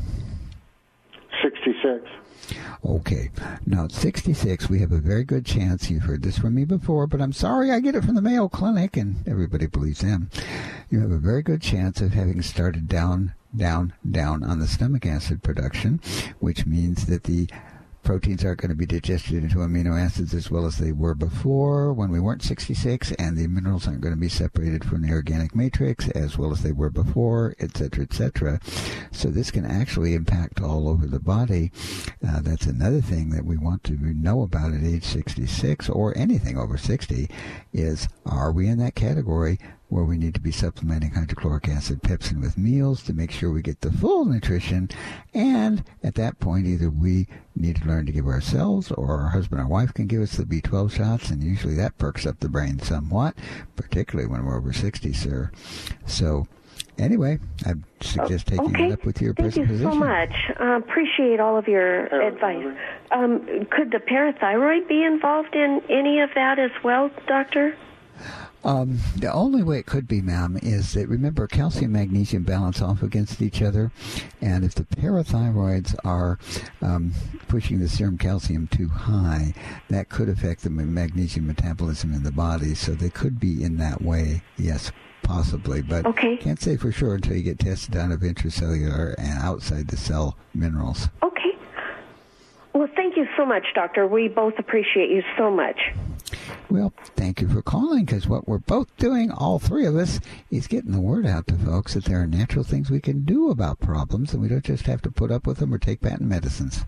66. Okay. Now, at 66, we have a very good chance. You've heard this from me before, but I'm sorry I get it from the Mayo Clinic, and everybody believes them. You have a very good chance of having started down on the stomach acid production, which means that the proteins aren't going to be digested into amino acids as well as they were before when we weren't 66, and the minerals aren't going to be separated from the organic matrix as well as they were before, etc., etc. So this can actually impact all over the body. That's another thing that we want to know about at age 66 or anything over 60 is, are we in that category where we need to be supplementing hydrochloric acid pepsin with meals to make sure we get the full nutrition? And at that point, either we need to learn to give ourselves, or our husband or wife can give us the B12 shots, and usually that perks up the brain somewhat, particularly when we're over 60, sir. So anyway, I suggest taking it up with your present position. Thank you so much. Appreciate all of your advice. Could the parathyroid be involved in any of that as well, Doctor? The only way it could be, ma'am, is that, remember, calcium and magnesium balance off against each other, and if the parathyroids are pushing the serum calcium too high, that could affect the magnesium metabolism in the body, so they could be in that way, yes, possibly, but can't say for sure until you get tested on of intracellular and outside the cell minerals. Okay. Well, thank you so much, Doctor. We both appreciate you so much. Well, thank you for calling, because what we're both doing, all three of us, is getting the word out to folks that there are natural things we can do about problems, and we don't just have to put up with them or take patent medicines.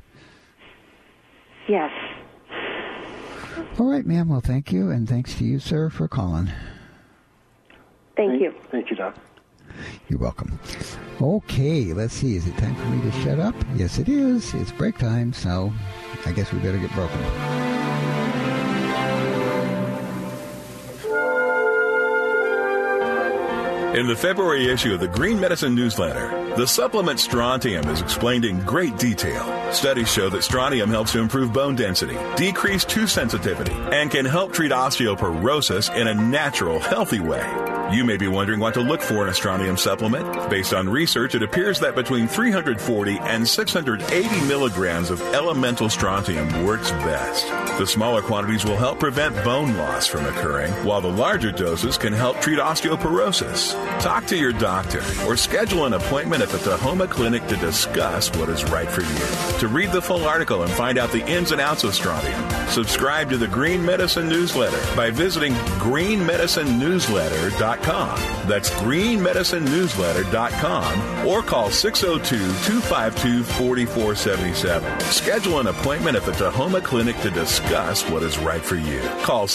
Yes. All right, ma'am. Well, thank you, and thanks to you, sir, for calling. Thank you. Thank you, Doc. You're welcome. Okay, let's see. Is it time for me to shut up? Yes, it is. It's break time, so I guess we better get broken. In the February issue of the Green Medicine Newsletter, the supplement strontium is explained in great detail. Studies show that strontium helps to improve bone density, decrease tooth sensitivity, and can help treat osteoporosis in a natural, healthy way. You may be wondering what to look for in a strontium supplement. Based on research, it appears that between 340 and 680 milligrams of elemental strontium works best. The smaller quantities will help prevent bone loss from occurring, while the larger doses can help treat osteoporosis. Talk to your doctor or schedule an appointment at the Tahoma Clinic to discuss what is right for you. To read the full article and find out the ins and outs of strontium, subscribe to the Green Medicine Newsletter by visiting greenmedicinenewsletter.com. That's greenmedicinenewsletter.com, or call 602-252-4477. Schedule an appointment at the Tahoma Clinic to discuss what is right for you. Call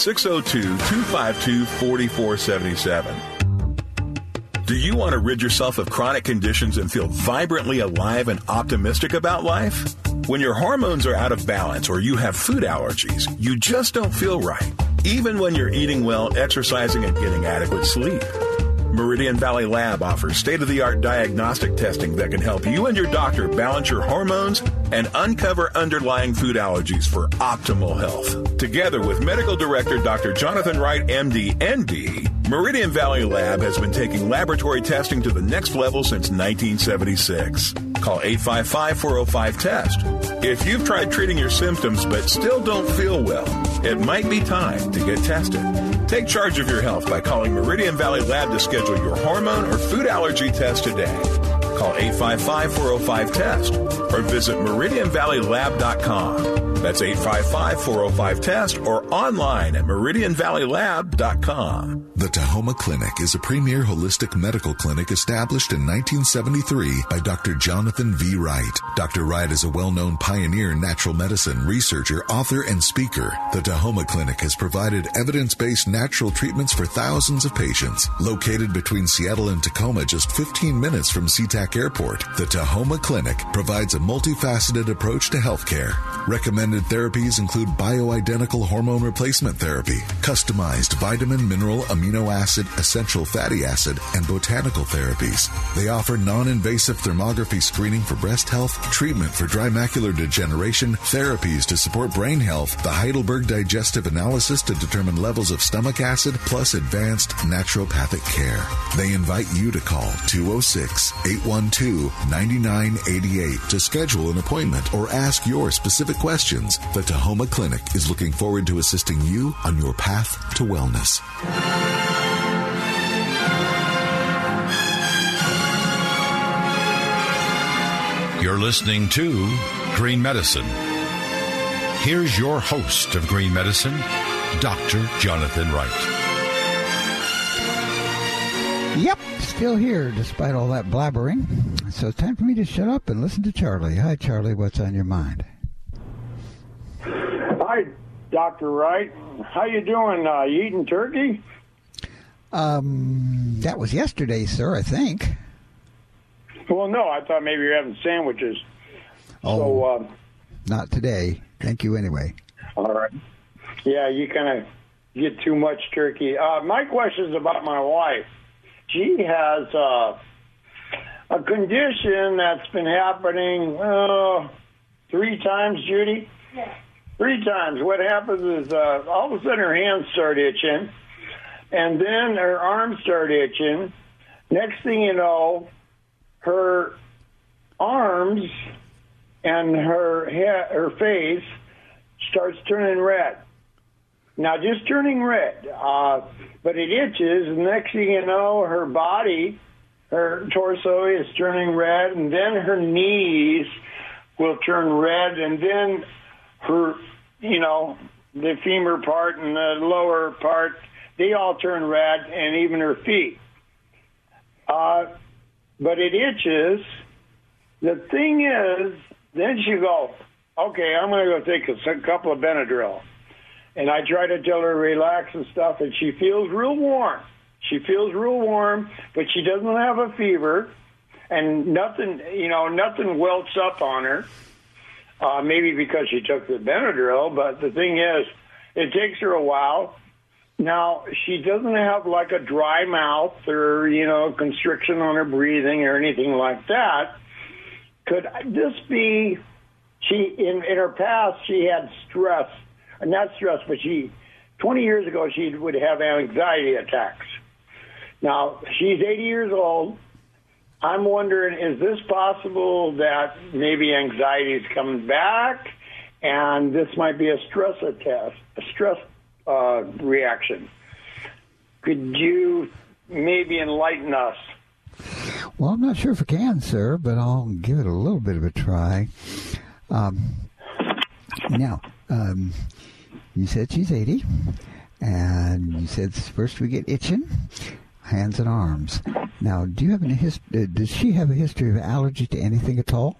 602-252-4477. Do you want to rid yourself of chronic conditions and feel vibrantly alive and optimistic about life? When your hormones are out of balance or you have food allergies, you just don't feel right, even when you're eating well, exercising, and getting adequate sleep. Meridian Valley Lab offers state-of-the-art diagnostic testing that can help you and your doctor balance your hormones and uncover underlying food allergies for optimal health. Together with Medical Director Dr. Jonathan Wright, MD, ND, Meridian Valley Lab has been taking laboratory testing to the next level since 1976. Call 855-405-TEST. If you've tried treating your symptoms but still don't feel well, it might be time to get tested. Take charge of your health by calling Meridian Valley Lab to schedule your hormone or food allergy test today. Call 855-405-TEST or visit meridianvalleylab.com. That's 855-405-TEST or online at meridianvalleylab.com. The Tahoma Clinic is a premier holistic medical clinic established in 1973 by Dr. Jonathan V. Wright. Dr. Wright is a well-known pioneer in natural medicine, researcher, author, and speaker. The Tahoma Clinic has provided evidence-based natural treatments for thousands of patients. Located between Seattle and Tacoma, just 15 minutes from SeaTac Airport, the Tahoma Clinic provides a multifaceted approach to healthcare, recommending Recommended therapies include bioidentical hormone replacement therapy, customized vitamin, mineral, amino acid, essential fatty acid, and botanical therapies. They offer non-invasive thermography screening for breast health, treatment for dry macular degeneration, therapies to support brain health, the Heidelberg Digestive Analysis to determine levels of stomach acid, plus advanced naturopathic care. They invite you to call 206-812-9988 to schedule an appointment or ask your specific questions. The Tahoma Clinic is looking forward to assisting you on your path to wellness. You're listening to Green Medicine. Here's your host of Green Medicine, Dr. Jonathan Wright. Yep, still here despite all that blabbering. So it's time for me to shut up and listen to Charlie. Hi, Charlie. What's on your mind? Hi, Dr. Wright. How you doing? You eating turkey? That was yesterday, sir, I think. Well, no, I thought maybe you're having sandwiches. Oh, so, not today. Thank you anyway. All right. Yeah, you kind of get too much turkey. My question is about my wife. She has a condition that's been happening 3 times, Judy? Yes. 3 times. What happens is all of a sudden her hands start itching, and then her arms start itching. Next thing you know, her arms and her face starts turning red. Now, just turning red, but it itches, and next thing you know, her body, her torso is turning red, and then her knees will turn red, and then her, the femur part and the lower part, they all turn red, and even her feet. But it itches. The thing is, then she go, okay, I'm going to go take a couple of Benadryl. And I try to tell her to relax and stuff, and she feels real warm. She feels real warm, but she doesn't have a fever, and nothing welts up on her. Maybe because she took the Benadryl, but the thing is, it takes her a while. Now, she doesn't have like a dry mouth or, constriction on her breathing or anything like that. Could this be, in her past, she had stress. Not stress, but 20 years ago, she would have anxiety attacks. Now, she's 80 years old. I'm wondering, is this possible that maybe anxiety is coming back and this might be a stress reaction? Could you maybe enlighten us? Well, I'm not sure if I can, sir, but I'll give it a little bit of a try. Now, you said she's 80, and you said first we get itching, hands and arms. Now, do you have does she have a history of allergy to anything at all?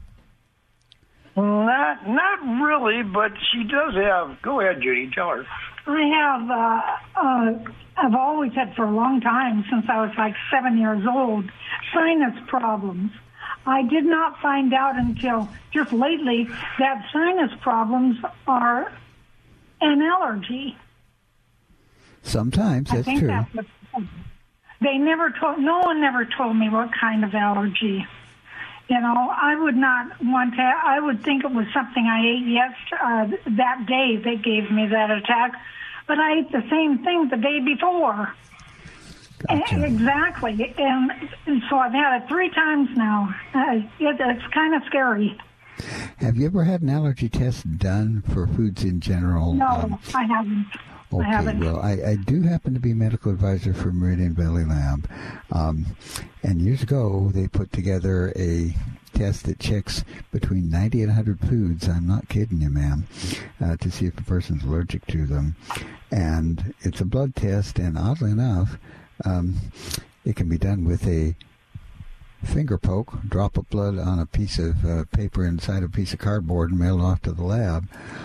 Not really, but she does have. Go ahead, Judy. Tell her. I have. I've always had for a long time, since I was like 7 years old, sinus problems. I did not find out until just lately that sinus problems are an allergy. Sometimes that's true. They never told. No one never told me what kind of allergy. I would not want to. I would think it was something I ate that day they gave me that attack, but I ate the same thing the day before. Gotcha. Exactly, and so I've had it 3 times now. It's kind of scary. Have you ever had an allergy test done for foods in general? No, I haven't. Okay, well, I do happen to be medical advisor for Meridian Valley Lab. And years ago, they put together a test that checks between 90 and 100 foods, I'm not kidding you, ma'am, to see if a person's allergic to them. And it's a blood test, and oddly enough, it can be done with a finger poke, drop of blood on a piece of paper inside a piece of cardboard and mail it off to the lab.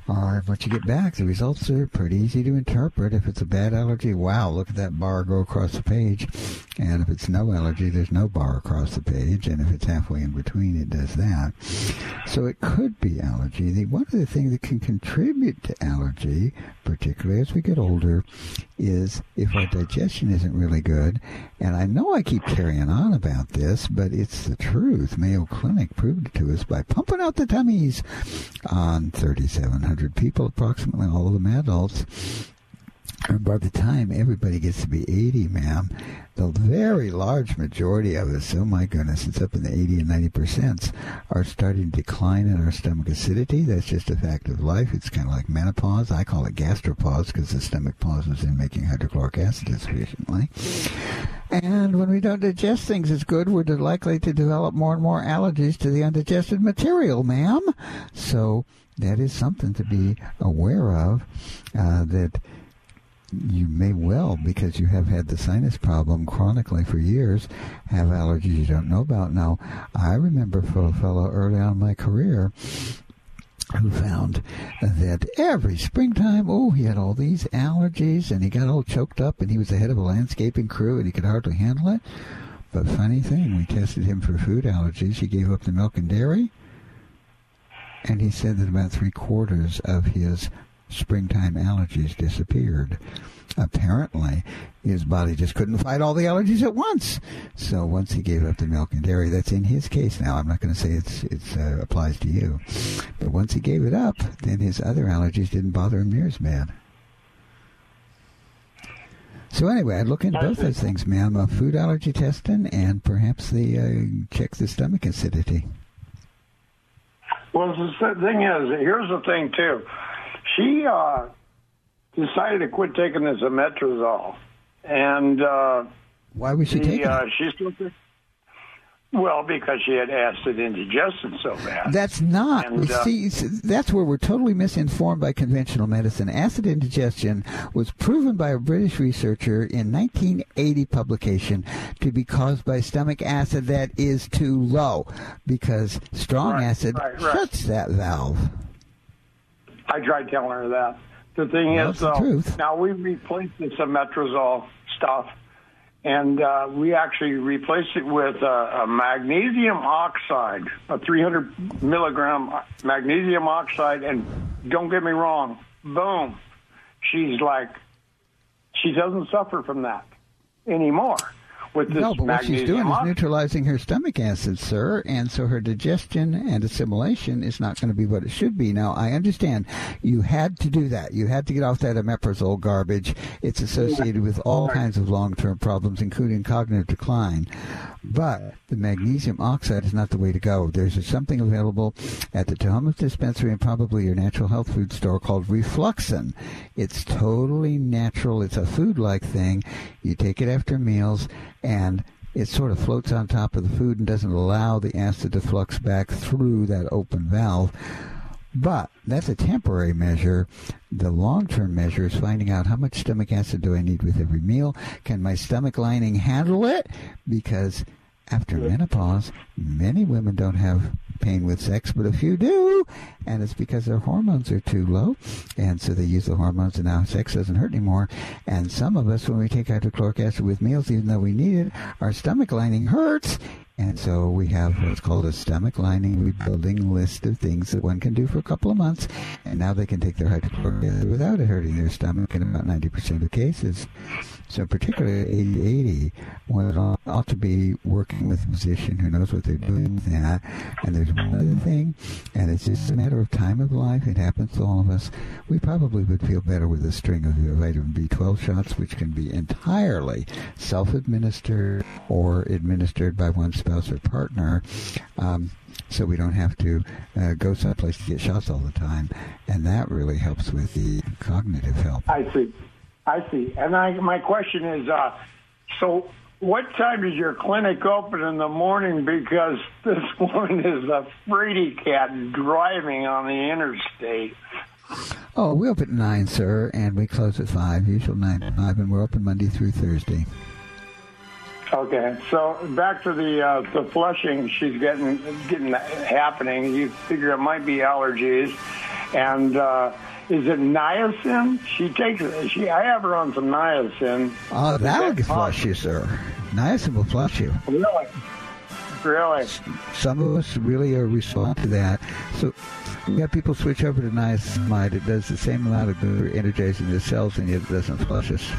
What you get back, the results are pretty easy to interpret. If it's a bad allergy, wow, look at that bar go across the page. And if it's no allergy, there's no bar across the page. And if it's halfway in between, it does that. So it could be allergy. One of the things that can contribute to allergy, particularly as we get older, is if our digestion isn't really good. And I know I keep carrying on about this, but it's the truth. Mayo Clinic proved it to us by pumping out the tummies on 3,700 people, approximately all of them adults. And by the time everybody gets to be 80, ma'am, the very large majority of us, oh my goodness, it's up in the 80 and 90%, are starting to decline in our stomach acidity. That's just a fact of life. It's kind of like menopause. I call it gastropause because the stomach pauses in making hydrochloric acid sufficiently. And when we don't digest things as good, we're likely to develop more and more allergies to the undigested material, ma'am. So that is something to be aware of, that you may well, because you have had the sinus problem chronically for years, have allergies you don't know about. Now, I remember for a fellow early on in my career who found that every springtime, he had all these allergies, and he got all choked up, and he was the head of a landscaping crew, and he could hardly handle it. But funny thing, we tested him for food allergies. He gave up the milk and dairy, and he said that about 3/4 of his springtime allergies disappeared. Apparently, his body just couldn't fight all the allergies at once. So once he gave up the milk and dairy, that's in his case now. I'm not going to say it applies to you. But once he gave it up, then his other allergies didn't bother him near as bad. So anyway, I'd look into both those things, ma'am. Food allergy testing and perhaps check the stomach acidity. Well, the thing is, here's the thing, too. She decided to quit taking this omeprazole, and why was she taking it? Well, because she had acid indigestion so bad. That's not. See, that's where we're totally misinformed by conventional medicine. Acid indigestion was proven by a British researcher in 1980 publication to be caused by stomach acid that is too low, because strong acid shuts that valve. I tried telling her that. The thing is, though, now we replaced this omeprazole stuff, and we actually replaced it with a magnesium oxide, a 300 milligram magnesium oxide, and don't get me wrong, boom, she doesn't suffer from that anymore. With this no, but what she's doing is neutralizing her stomach acid, sir, and so her digestion and assimilation is not going to be what it should be. Now, I understand you had to do that. You had to get off that omeprazole garbage. It's associated with all kinds of long-term problems, including cognitive decline. But the magnesium oxide is not the way to go. There's something available at the Tahoma dispensary and probably your natural health food store called Refluxin. It's totally natural. It's a food-like thing. You take it after meals, and it sort of floats on top of the food and doesn't allow the acid to flux back through that open valve. But that's a temporary measure. The long-term measure is finding out how much stomach acid do I need with every meal. Can my stomach lining handle it? Because after menopause, many women don't have pain with sex, but a few do, and it's because their hormones are too low, and so they use the hormones, and now sex doesn't hurt anymore. And some of us, when we take hydrochloric acid with meals, even though we need it, our stomach lining hurts. And so we have what's called a stomach lining rebuilding list of things that one can do for a couple of months, and now they can take their hydrochloric acid without it hurting their stomach in about 90% of cases. So particularly at age 80, one ought to be working with a physician who knows what they're doing with that. And there's one other thing, and it's just a matter of time of life. It happens to all of us. We probably would feel better with a string of vitamin B12 shots, which can be entirely self-administered or administered by one spouse or partner, so we don't have to go someplace to get shots all the time. And that really helps with the cognitive help. I see. And my question is, so what time is your clinic open in the morning? Because this morning is a fraidy cat driving on the interstate. Oh, we open at 9, sir, and we close at 5, usual 9 to 5, and we're open Monday through Thursday. Okay, so back to the flushing she's getting happening. You figure it might be allergies, And is it niacin? I have her on some niacin. That'll flush you, sir. Niacin will flush you. Really? Some of us really respond to that. So we have people switch over to niacinamide. It does the same amount of good energizing the cells, and yet it doesn't flush us.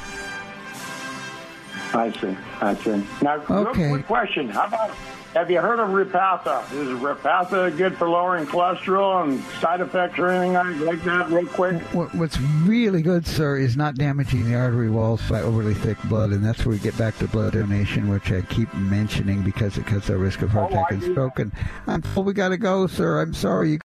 I see. Now, real quick question. Have you heard of Repatha? Is Repatha good for lowering cholesterol and side effects or anything like that, real quick? What's really good, sir, is not damaging the artery walls by overly thick blood, and that's where we get back to blood donation, which I keep mentioning because it cuts our risk of heart attack and stroke. And I'm told we got to go, sir. I'm sorry.